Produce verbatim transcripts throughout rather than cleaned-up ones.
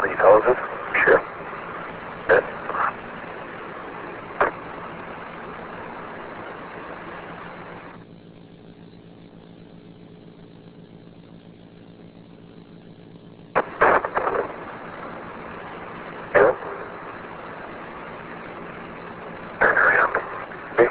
these hoses? Sure. Good. Good. Turn around. Okay.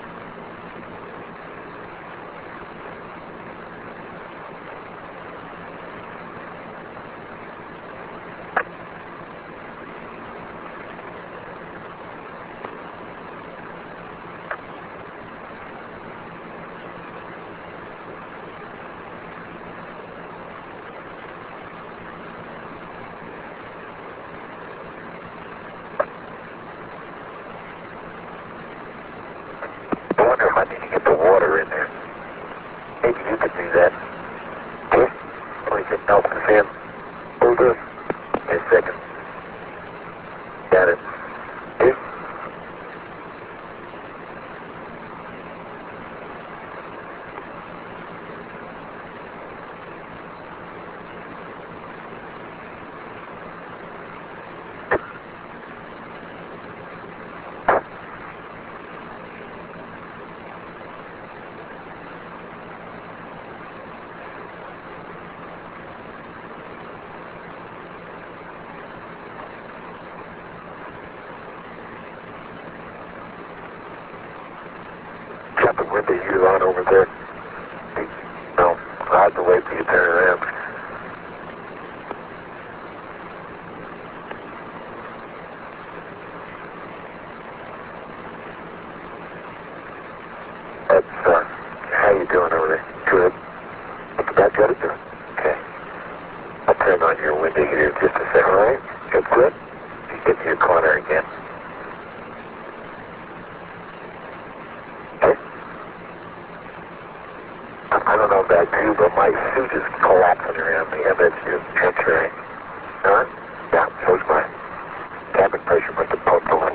I wonder if I need to get the water in there. Maybe you could do that. Okay? twenty-six Nelson Sam. Hold on. In a second. Got it. Okay? Got the window you on over there. No, I'll have to wait till you turn around. That's, uh, how you doing over there? Good. What's that got to do? Okay. I'll turn on your window here in just a second, all right? Good, good. You get to your corner again. Okay. I don't know about you, but my suit is collapsing around me. I bet you. That's right. Huh? Yeah, so's mine. Cabin pressure must have pumped a little.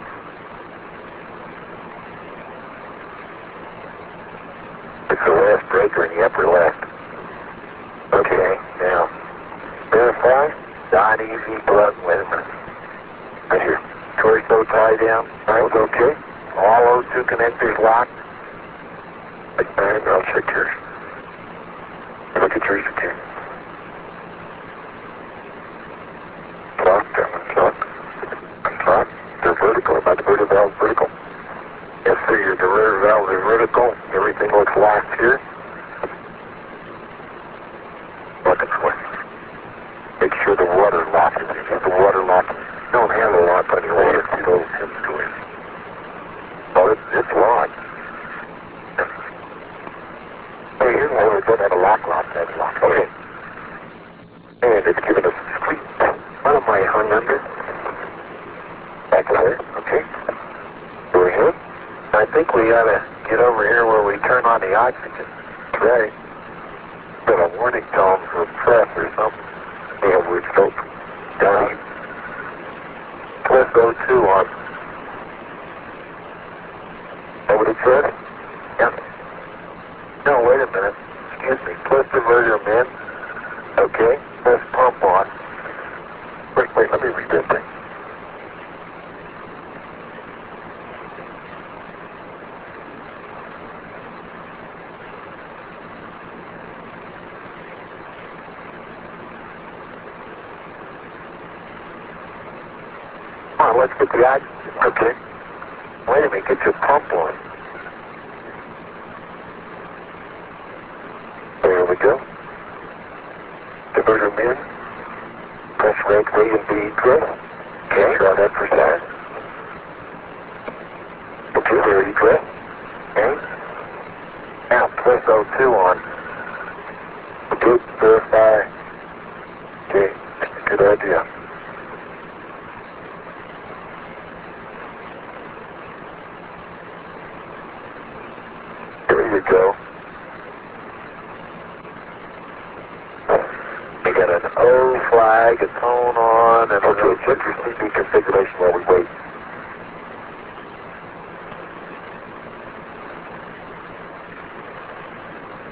It's the last breaker in the upper left. Okay, now, verify, Don Easy, plug Weatherman. Right here. Torso tie down. Alright, okay. All those two connectors locked. Alright, I'll check yours. Look at yours again. Locked, unlocked. Unlocked. They're vertical, about the vertical valve vertical. Yes, sir, your diverter valve is vertical. Everything looks locked here. Looking for it. Make sure the water lock is in. You have the water lock. Don't have a lock on your water. Go into it. Oh, it's, it's locked. Hey, here's one that doesn't have a lock lock. That's locked. Okay. And it's giving us a squeak. What am I hung under? Back there. Okay. Go ahead. I think we ought to get over here where we turn on the oxygen. That's right. Got a warning tone for press or something. Yeah, we're still down. Let's go two on. That what it said? Yeah. No, wait a minute. Excuse me. Plus diverter in. Okay. Let's pump on. Wait, wait, let me read this thing. Come on, let's get the oxygen. Okay. Wait a minute, get your pump on. There we go. Diverter in. Press rate A and B egress. Okay, draw that for size. Okay, there egress. Okay. Now press O two on. Okay, verify. Okay, good idea. There you go. We got an O flag, a tone on, and okay, check your C P configuration while we wait.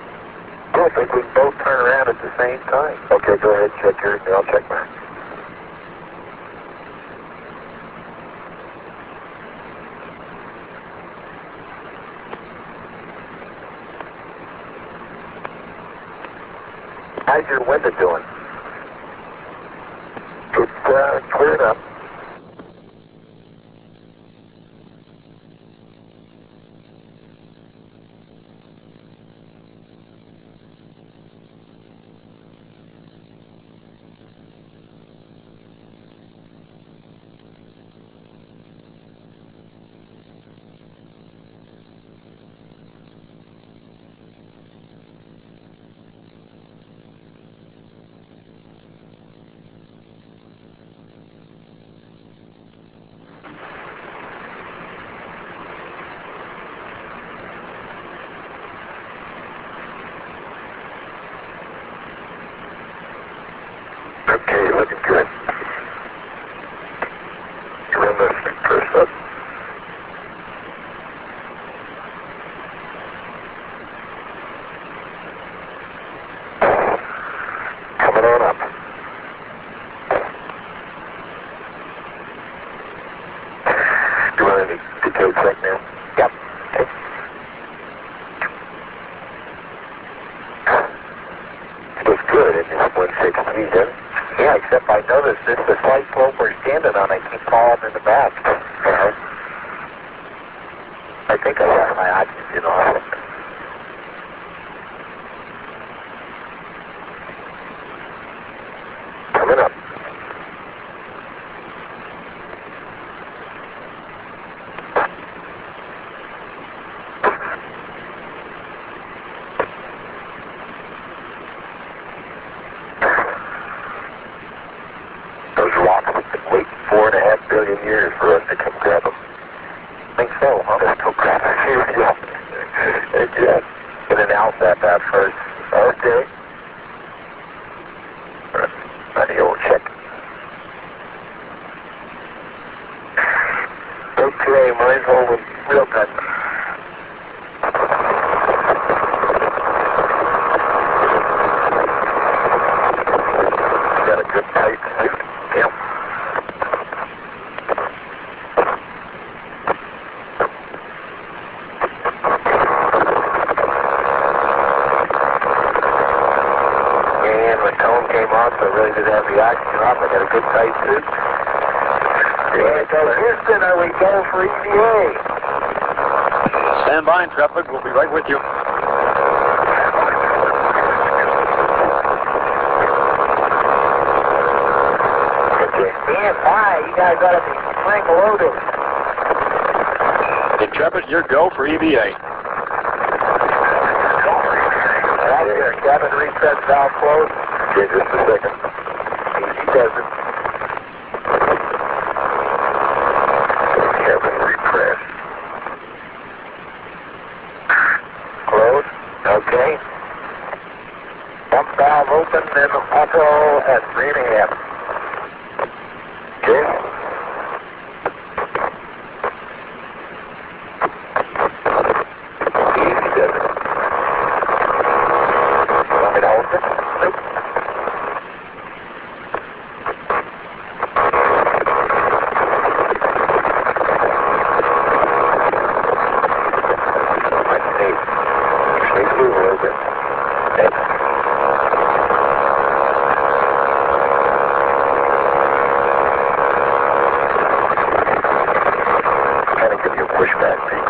I don't think we can both turn around at the same time. Okay, go ahead, check yours, and I'll check mine. How's your window doing? It's uh, cleared up. Okay, looking good. Run this first up. Coming on up. You want any detailed check now? Yep. Okay. Looks good in this one sixty, doesn't it? Yeah, except I noticed this the slight slope we're standing on, I keep falling in the back. Uh-huh. I think I got my oxygen off. Coming up. Those rocks have been waiting four and a half billion years for us to come grab them. I think so, huh? Let's go grab them. Yeah. Yeah. Get an Alsap out first. Okay. Let the old check. Okay, mine's holding real good. Got a good tight suit. Yep. And my tone came on, so I really did have the oxygen off. I got a good tight suit. Yeah, so Houston, are we going for E V A? Stand by, Intrepid. We'll be right with you. Stand by. You guys ought to be crank loaded. Intrepid, your go for E V A. Right here. Cabin reset valve closed. Okay, just a second. Easy does it. Cabin repress. Closed. Okay. Pump valve open, then auto at three and a half. Okay. Easy does it. Want me to hold it? Nope. Might sneeze. Sneeze move a little bit. Okay. Kind of give you a pushback, see?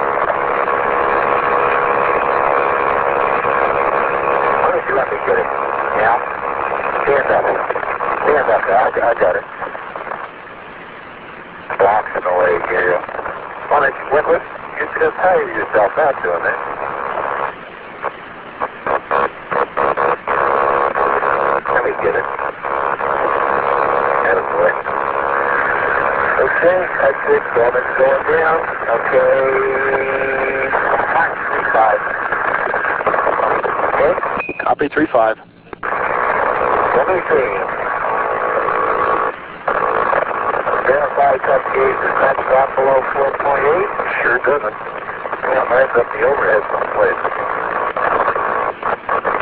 Why don't you let me get it? Yeah? Stand up. Stand up. I, I got it. Blocks in the way here. Why don't you, what, what, you're just going to tire yourself out doing that. Let me get it. That is way. Okay, that's it. Cabin's going down. Okay. three five. Okay. Copy three five. Let me see. Verify cut gauge does not drop below four point eight. Sure doesn't. Yeah, mine's up the overhead someplace.